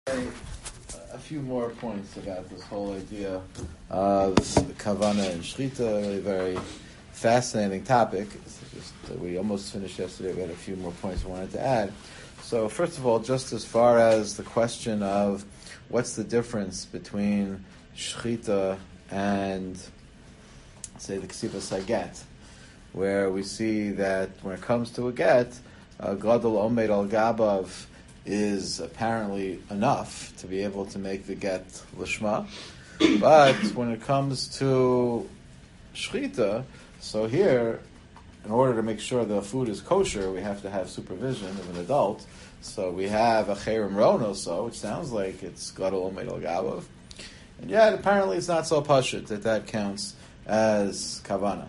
A few more points about this whole idea of kavana and shchita, a very fascinating topic. We almost finished yesterday. We had a few more points we wanted to add. So first of all, just as far as the question of what's the difference between shchita and, say, the ksivas haget, where we see that when it comes to a get, gadol omed al gabav is apparently enough to be able to make the get lishma, but when it comes to shchita, so here, in order to make sure the food is kosher, we have to have supervision of an adult. So we have a cherem rono, which sounds like it's gadol omed al gabav, and yet apparently it's not so pashut that counts as kavana.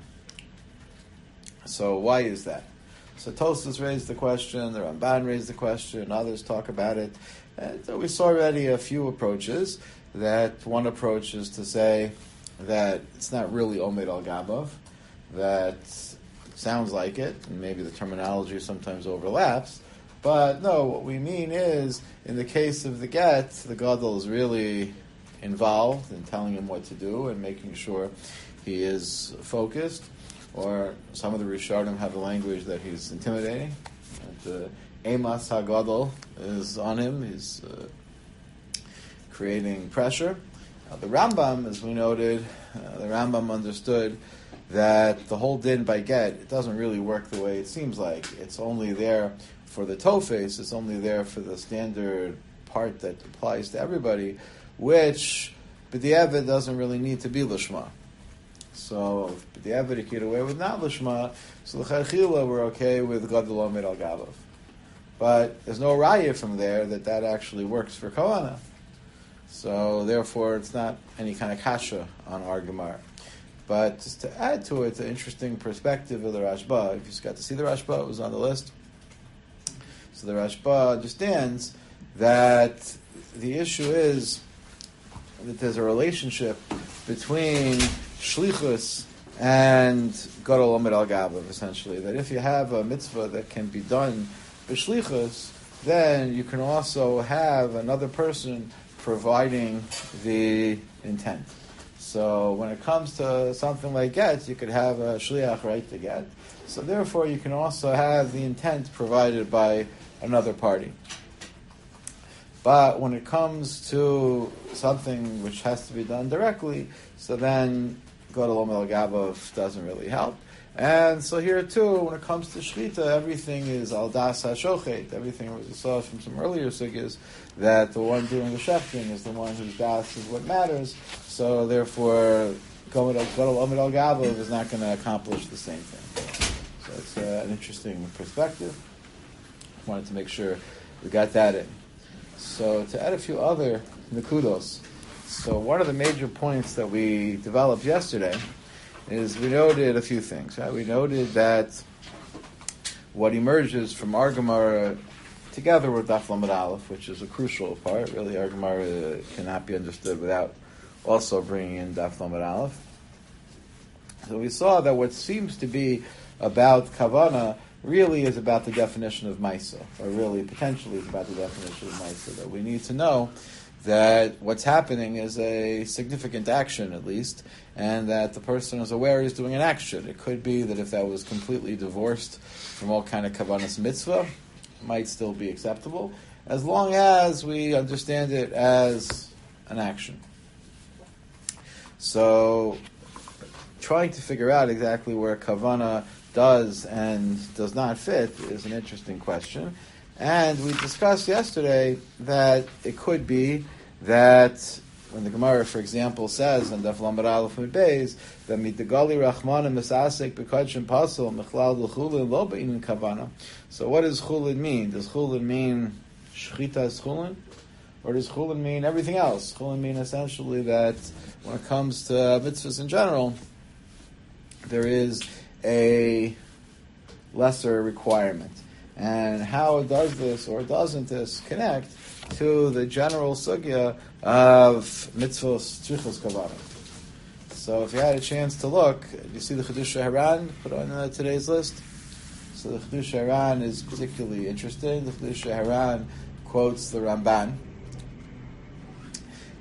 So why is that? So Tosfos raised the question, the Ramban raised the question, others talk about it. And so we saw already a few approaches. That one approach is to say that it's not really Omed al Gabav, that sounds like it, and maybe the terminology sometimes overlaps. But no, what we mean is, in the case of the get, the Gadol is really involved in telling him what to do and making sure he is focused. Or some of the Rishonim have the language that he's intimidating. That Emas HaGadol is on him. He's creating pressure. The Rambam, as we noted, the Rambam understood that the whole din by get, it doesn't really work the way it seems like. It's only there for the tofes. It's only there for the standard part that applies to everybody, which b'diavad doesn't really need to be lishma. So, if the Avid get away with not Lishma, so the Chachila we're okay with Gadol Omed al Gabav. But there's no raya from there that actually works for Kavanah. So, therefore, it's not any kind of kasha on our Gemara. But just to add to it, the interesting perspective of the Rashba, if you just got to see the Rashba, it was on the list. So, the Rashba understands that the issue is that there's a relationship between shlichus and gadol omed al gabav, essentially. That if you have a mitzvah that can be done b'shlichus, then you can also have another person providing the intent. So when it comes to something like get, you could have a shliach write the get. So therefore you can also have the intent provided by another party. But when it comes to something which has to be done directly, so then Gadol Omed al Gabav doesn't really help. And so here too, when it comes to Shechita, everything is al das hashochet. Everything we saw from some earlier sugyas, that the one doing the shechting is the one whose das is what matters. So therefore, Gadol Omed al Gabav is not going to accomplish the same thing. So it's an interesting perspective. Wanted to make sure we got that in. So to add a few other nekudos, so one of the major points that we developed yesterday is we noted a few things. Right? We noted that what emerges from our Gemara together with Daf Lamed Aleph, which is a crucial part, really our Gemara cannot be understood without also bringing in Daf Lamed Aleph. So we saw that what seems to be about Kavana really is about the definition of Maisa, or really potentially is about the definition of Maisa, that we need to know that what's happening is a significant action, at least, and that the person is aware he's doing an action. It could be that if that was completely divorced from all kind of Kavanas Mitzvah, it might still be acceptable, as long as we understand it as an action. So, trying to figure out exactly where Kavana does and does not fit is an interesting question. And we discussed yesterday that it could be that when the Gemara, for example, says in Daf Lamed Aleph Mid Beis that mitagali rachman and misasek b'kadshim pasol mechlal l'chulin lo be'inin kavana. So what does chulin mean? Does chulin mean shchita is chulin? Or does chulin mean everything else? Chulin mean essentially that when it comes to mitzvahs in general, there is a lesser requirement. And how does this or doesn't this connect to the general sugya of mitzvos tzrichos kavana? So if you had a chance to look, you see the Chiddushei Haran put on today's list? So the Chiddushei Haran is particularly interesting. The Chiddushei Haran quotes the Ramban,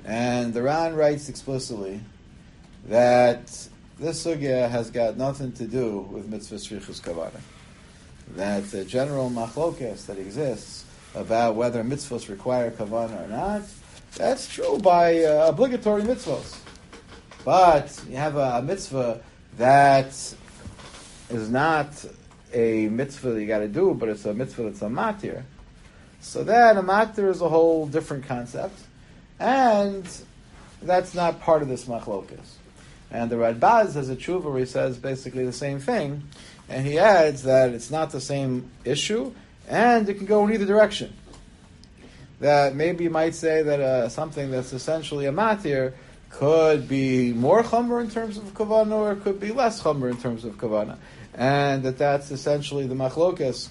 And the Ran writes explicitly that this sugya has got nothing to do with mitzvah shrichus kavana. That the general machlokes that exists about whether mitzvahs require kavana or not, that's true by obligatory mitzvahs. But you have a mitzvah that is not a mitzvah that you got to do, but it's a mitzvah that's a matir. So then a matir is a whole different concept, and that's not part of this machlokas. And the Radbaz has a tshuva where he says basically the same thing, and he adds that it's not the same issue, and it can go in either direction. That maybe you might say that something that's essentially a matir could be more chomer in terms of kavana, or it could be less chomer in terms of kavana. And that's essentially the machlokas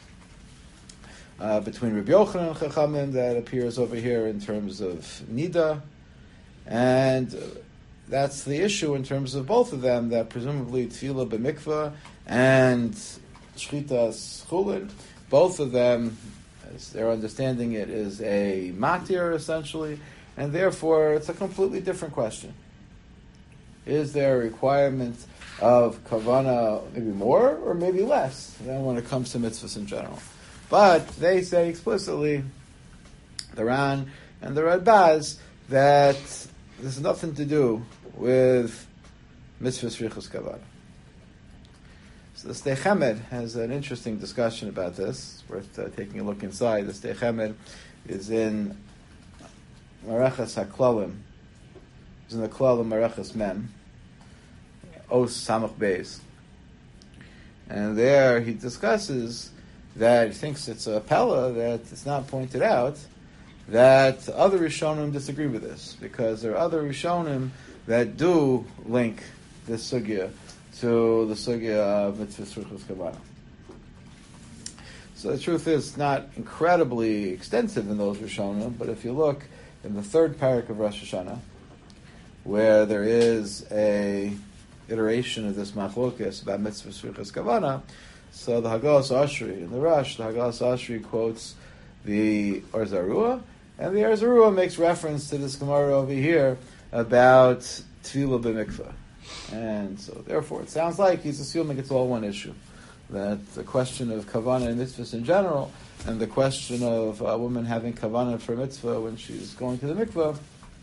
between Rabbi Yochanan and Chachamim that appears over here in terms of nida. And that's the issue in terms of both of them, that presumably tefillah b'mikvah and shchitas chulin, both of them, as they're understanding it, is a matir essentially, and therefore it's a completely different question. Is there a requirement of kavana maybe more or maybe less than when it comes to mitzvahs in general? But they say explicitly, the Ran and the Radbaz, that this has nothing to do with mitzvahs shrichus kavana. So the Sdei Chemed has an interesting discussion about this. It's worth taking a look inside. The Sdei Chemed is in Marechas HaKlalim. It's in the Klalim Marechas Mem, Os Samach Beis. And there he discusses that he thinks it's a pella, that it's not pointed out, that other Rishonim disagree with this, because there are other Rishonim that do link this sugya to the sugya of mitzvah shrichus kavana. So the truth is, it's not incredibly extensive in those Rishonim, but if you look in the third parak of Rosh Hashanah, where there is a iteration of this machlokes about mitzvah shrichus kavana, so the Haggalas Ashri in the Rush, the Haggalas Ashri quotes the Or Zarua, and the Or Zarua makes reference to this Gemara over here about tefillah b'mikvah. And so therefore it sounds like he's assuming it's all one issue. That the question of kavanah and mitzvahs in general, and the question of a woman having kavanah for mitzvah when she's going to the mikvah,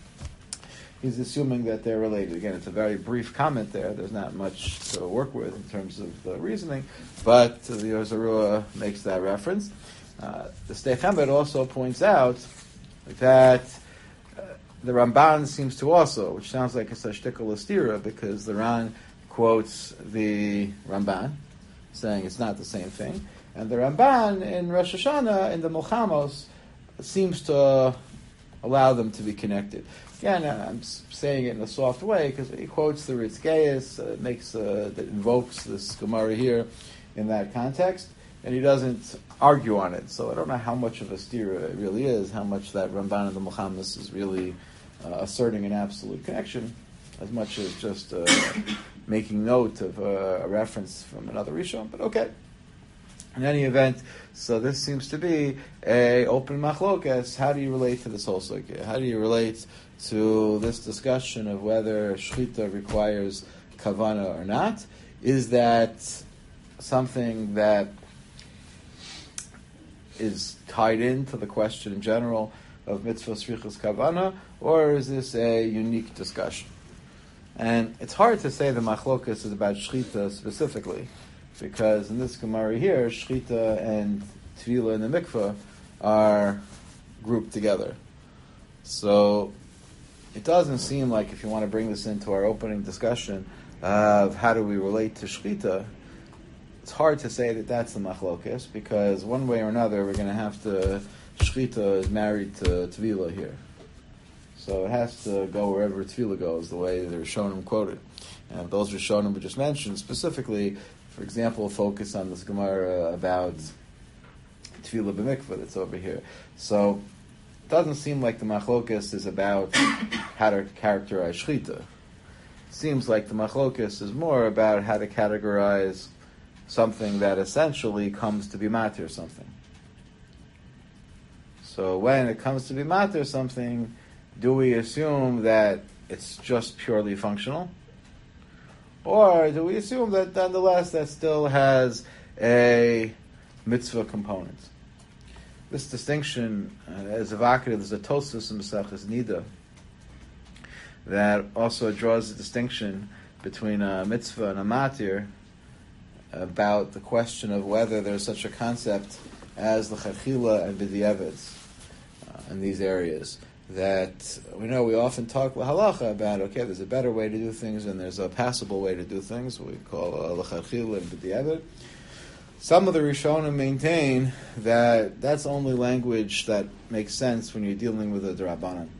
he's assuming that they're related. Again, it's a very brief comment there. There's not much to work with in terms of the reasoning, but the Or Zarua makes that reference. The Sdei Chemed also points out that the Ramban seems to also, which sounds like it's a shtickle astira, because the Ran quotes the Ramban, saying it's not the same thing. And the Ramban in Rosh Hashanah, in the Milchamos, seems to allow them to be connected. Again, I'm saying it in a soft way, because he quotes the Ritzgeis, that invokes this Gemara here in that context, and he doesn't argue on it. So I don't know how much of a stira it really is, how much that Ramban and the Milchamos is really asserting an absolute connection, as much as just making note of a reference from another Rishon. But okay. In any event, so this seems to be a open machlokas. How do you relate to this whole sugya? How do you relate to this discussion of whether shchita requires kavana or not? Is that something that is tied into the question in general of mitzvah shrichus kavana, or is this a unique discussion? And it's hard to say the machlokas is about shchita specifically, because in this Gemara here, shchita and tefillah in the mikveh are grouped together. So it doesn't seem like, if you want to bring this into our opening discussion of how do we relate to shchita, it's hard to say that that's the machlokas, because one way or another we're going to have to, shchita is married to tefillah here. So it has to go wherever tefillah goes, the way the Rishonim quoted. And those Rishonim we just mentioned specifically, for example, focus on this Gemara about tefillah b'mikvah that's over here. So it doesn't seem like the machlokas is about how to characterize shchita. It seems like the machlokas is more about how to categorize something that essentially comes to be matir something. So when it comes to be matir something, do we assume that it's just purely functional? Or do we assume that nonetheless that still has a mitzvah component? This distinction is evocative. There's a Tosfos in Maseches Nida that also draws a distinction between a mitzvah and a matir about the question of whether there's such a concept as l'chachila and b'di'evet in these areas. That we often talk halacha about, okay, there's a better way to do things and there's a passable way to do things, what we call l'chachila and b'di'evet. Some of the Rishonim maintain that that's only language that makes sense when you're dealing with a D'Rabbanan.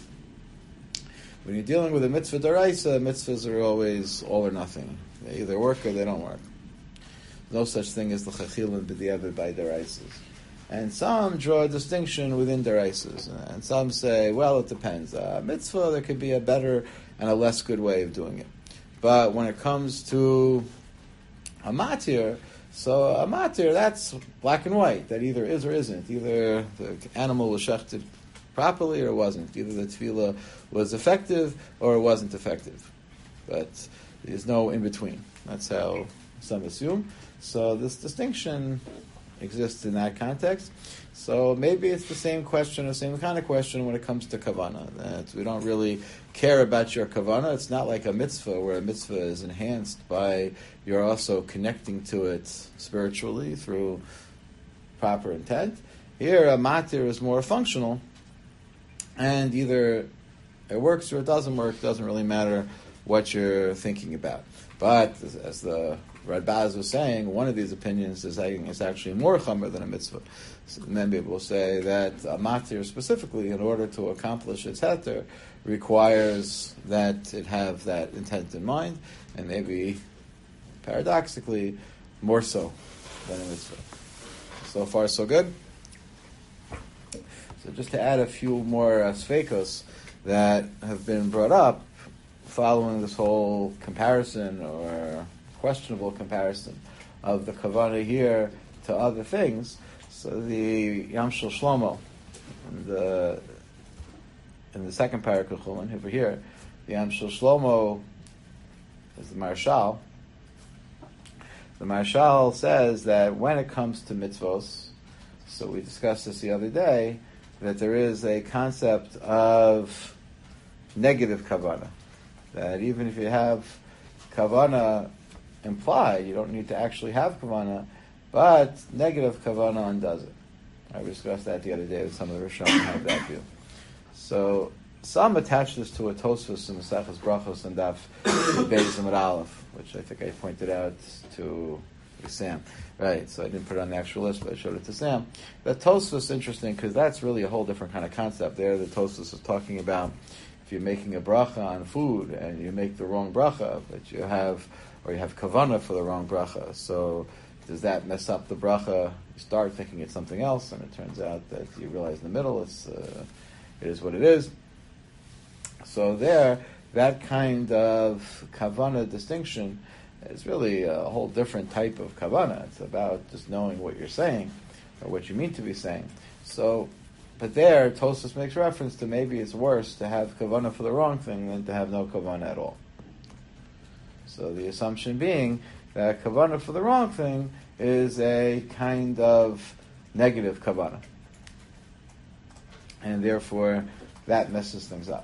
When you're dealing with a mitzvah d'oraisa, mitzvahs are always all or nothing. They either work or they don't work. No such thing as l'chachila and b'di'evet by d'oraisas. And some draw a distinction within d'oraisas. And some say, well, it depends. Mitzvah, there could be a better and a less good way of doing it. But when it comes to a matir, so a matir, that's black and white. That either is or isn't. Either the animal was shechted properly or it wasn't. Either the tefillah was effective or it wasn't effective. But there's no in between. That's how some assume. So this distinction exists in that context. So maybe it's the same question, or same kind of question when it comes to kavanah. That we don't really care about your kavanah. It's not like a mitzvah where a mitzvah is enhanced by you're also connecting to it spiritually through proper intent. Here, a matir is more functional, and either it works or it doesn't work. It doesn't really matter what you're thinking about. But as the Radbaz was saying, one of these opinions is actually more chamer than a mitzvah. So many people will say that a matir specifically, in order to accomplish its heter, requires that it have that intent in mind, and maybe, paradoxically, more so than a mitzvah. So far, so good. So just to add a few more sfeikos that have been brought up following this whole comparison or questionable comparison of the kavanah here to other things. So the Yam Shel Shlomo in the second parak of Chulin over here, the Yam Shel Shlomo is the Marshal. The Marshal says that when it comes to mitzvos, so we discussed this the other day, that there is a concept of negative kavanah. That even if you have kavanah implied, you don't need to actually have kavanah, but negative kavanah undoes it. We discussed that the other day with some of the Rishonim have that view. So some attach this to a Tosfos in Maseches Brachos and Daf Beis Amud Aleph, which I think I pointed out to Sam. Right, so I didn't put it on the actual list, but I showed it to Sam. The Tosfos is interesting because that's really a whole different kind of concept. There, the Tosfos is talking about if you're making a bracha on food and you make the wrong bracha, but you have kavanah for the wrong bracha. So does that mess up the bracha? You start thinking it's something else, and it turns out that you realize in the middle it is what it is. So there, that kind of kavanah distinction is really a whole different type of kavanah. It's about just knowing what you're saying or what you mean to be saying. So, but there, Tosfos makes reference to maybe it's worse to have kavanah for the wrong thing than to have no kavanah at all. So the assumption being that kavanah for the wrong thing is a kind of negative kavanah. And therefore, that messes things up.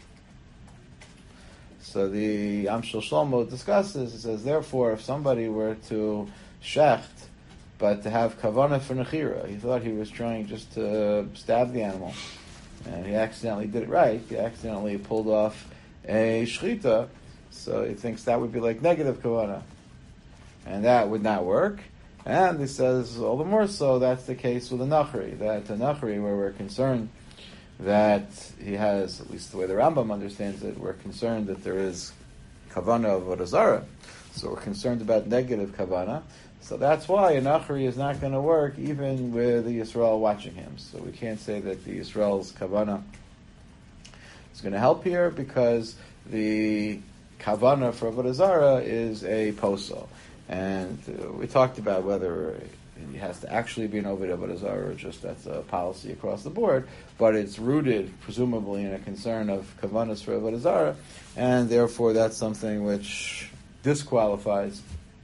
So the Yam Shel Shlomo discusses, it says, therefore, if somebody were to shecht, but to have kavanah for nechira, he thought he was trying just to stab the animal, and he accidentally did it right, he accidentally pulled off a shchita, so he thinks that would be like negative kavanah. And that would not work. And he says, all the more so, that's the case with a nachri, that a nachri, where we're concerned that he has, at least the way the Rambam understands it, we're concerned that there is kavanah of avodah zarah. So we're concerned about negative kavanah. So that's why a nachri is not going to work even with the Yisrael watching him. So we can't say that the Yisrael's kavanah is going to help here because the kavanah for avodah zarah is a posel. And we talked about whether he has to actually be an Oved Avodah Zarah, or just that's a policy across the board, but it's rooted, presumably, in a concern of Kavanas for Avodah Zarah, and therefore that's something which disqualifies,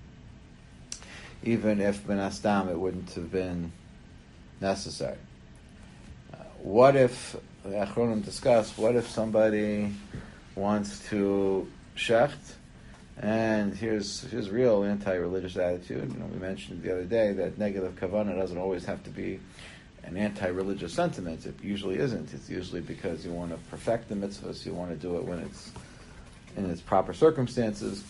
even if Ben Astam it wouldn't have been necessary. What if, the Achronim discuss, what if somebody wants to shecht, and here's real anti-religious attitude. We mentioned the other day that negative kavanah doesn't always have to be an anti-religious sentiment. It usually isn't. It's usually because you want to perfect the mitzvahs, you want to do it when it's in its proper circumstances.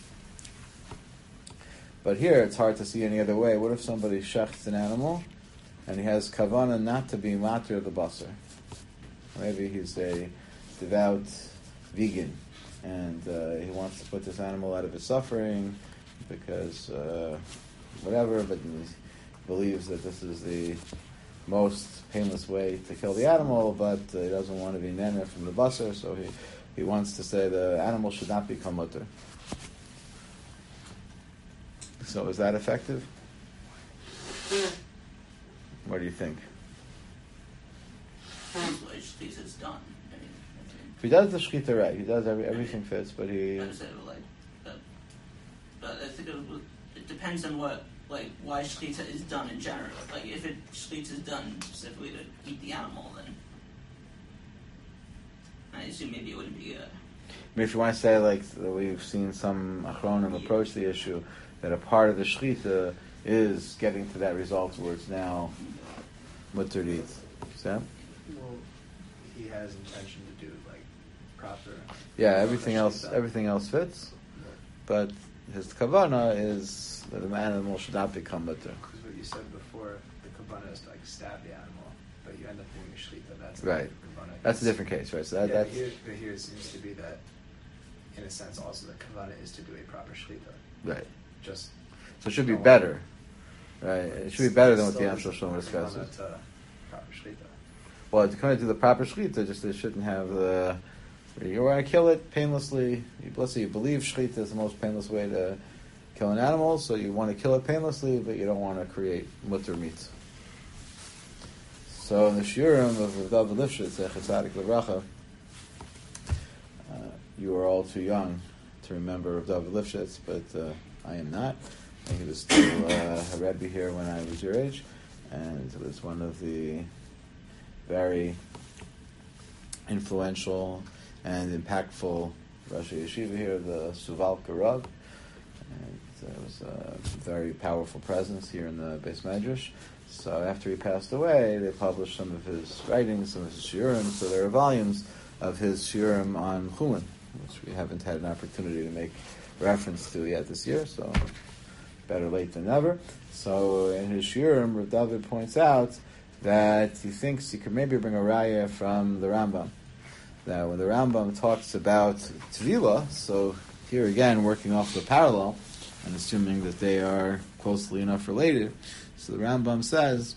But here, it's hard to see any other way. What if somebody shechts an animal, and he has kavanah not to be matir the basar? Maybe he's a devout vegan, and he wants to put this animal out of his suffering because whatever, but he believes that this is the most painless way to kill the animal, but he doesn't want to be nana from the basar, so he wants to say the animal should not become mutter. So is that effective? What do you think? Is done. If he does the shechita right, he does everything fits, but he. But I think it depends on why shechita is done in general. Like if shechita is done specifically to eat the animal, then I assume maybe it wouldn't be. I mean, if you want to say like we've seen some achronim approach the issue that a part of the shechita is getting to that result where it's now mutter to eat. Sam? Well, he has intention to do like proper. Yeah, everything else fits, but his kavanah is that the animal should not become mutter. Because what you said before, the kavanah is to like stab the animal, but you end up doing a shechita. That's right. Kavanah. That's a different case, right? So that's but here it seems to be that, in a sense, also the kavanah is to do a proper shechita. Right. Just so it should be better, right? It should be better than what the Amshel Shalom discusses. Proper shechita. Well, to kind of do the proper shechita, just they shouldn't have the. You want to kill it painlessly. Let's say you believe shechita is the most painless way to kill an animal, so you want to kill it painlessly, but you don't want to create mutter meat. So in the shiurim of Rav David Lifshitz, Echatzadik Levracha, you are all too young to remember Rav David Lifshitz, but I am not. He was still a Rebbe here when I was your age, and was one of the very influential and impactful Rosh Yeshiva here, the Suvalka Rav. And it was a very powerful presence here in the Beis Medrash. So after he passed away, they published some of his writings, some of his shiurim. So there are volumes of his shiurim on Chulin, which we haven't had an opportunity to make reference to yet this year. So better late than never. So in his shiurim, Rav David points out that he thinks he could maybe bring a raya from the Rambam. That when the Rambam talks about Tvila, so here again, working off the parallel, and assuming that they are closely enough related, so the Rambam says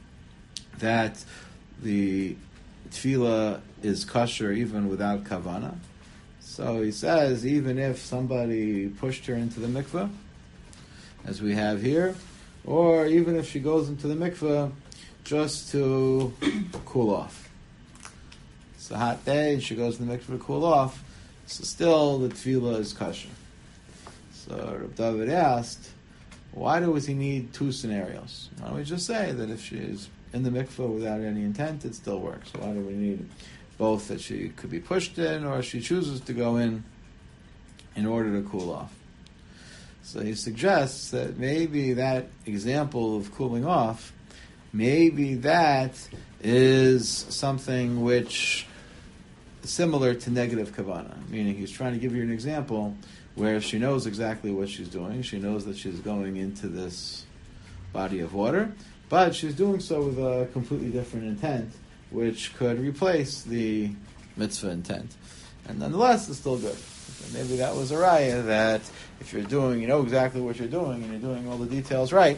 that the Tefillah is kosher even without kavana. So he says even if somebody pushed her into the mikveh, as we have here, or even if she goes into the mikveh just to cool off. It's a hot day, and she goes to the mikveh to cool off, so still the tefillah is kosher. So Reb David asked, why does he need two scenarios? Why don't we just say that if she is in the mikveh without any intent, it still works? So why do we need both, that she could be pushed in, or she chooses to go in order to cool off? So he suggests that maybe that example of cooling off, maybe that is something which is similar to negative kavana, meaning he's trying to give you an example where she knows exactly what she's doing. She knows that she's going into this body of water, but she's doing so with a completely different intent, which could replace the mitzvah intent. And nonetheless, it's still good. So maybe that was a raya that if you're doing, you know exactly what you're doing, and you're doing all the details right,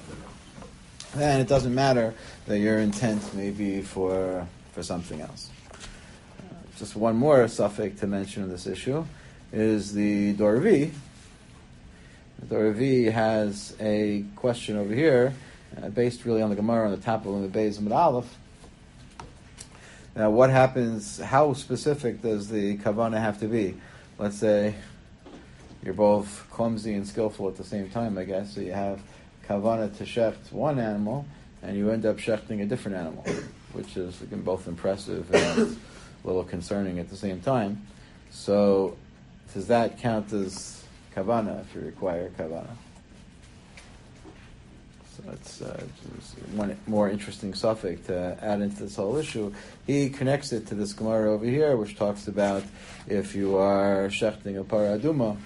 then it doesn't matter that your intent may be for something else. Just one more suffix to mention in this issue is the Doravi. The Doravi has a question over here. based really on the Gemara on the top of the Beis Amud Aleph. Now, what happens? How specific does the kavanah have to be? Let's say you're both clumsy and skillful at the same time, I guess. So you have kavanah to shecht one animal, and you end up shechting a different animal, which is again both impressive and a little concerning at the same time. So, does that count as kavanah if you require kavanah? So that's one more interesting suffix to add into this whole issue. He connects it to this Gemara over here, which talks about if you are shechting a paraduma,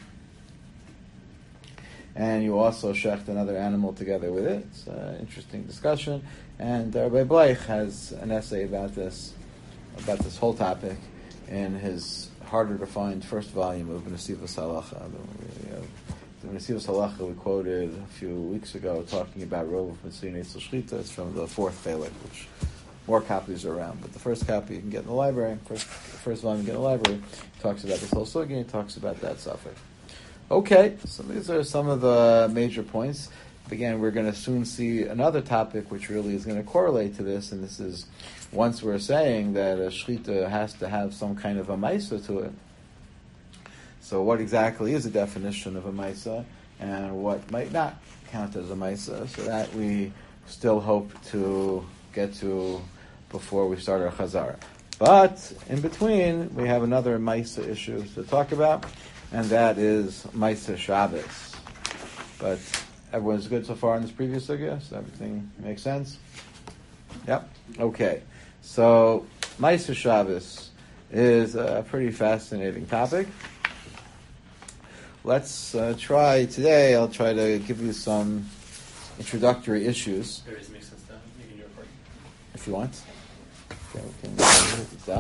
and you also shecht another animal together with it. It's an interesting discussion. And Rabbi Bleich has an essay about this whole topic in his harder to find first volume of Nesivos Halacha. The Nesivos Halacha we quoted a few weeks ago talking about Rov Mitzvah Eitzel Shchita. It's from the fourth Chelek, which more copies are around. But the first copy you can get in the library, first volume you get in the library, talks about this whole sugi and talks about that suffix. Okay, so these are some of the major points. Again, we're going to soon see another topic which really is going to correlate to this, and this is once we're saying that a shchita has to have some kind of a maisa to it. So what exactly is the definition of a maisa, and what might not count as a maisa? So that we still hope to get to before we start our chazara. But in between, we have another maisa issue to talk about, and that is Maisa Shabbos. But everyone's good so far in this previous sugya? So everything makes sense? Yep. Okay. So Maisa Shabbos is a pretty fascinating topic. Let's try today. I'll try to give you some introductory issues. There is mixed stuff. You can do it for you. If you want. Okay, we can stop.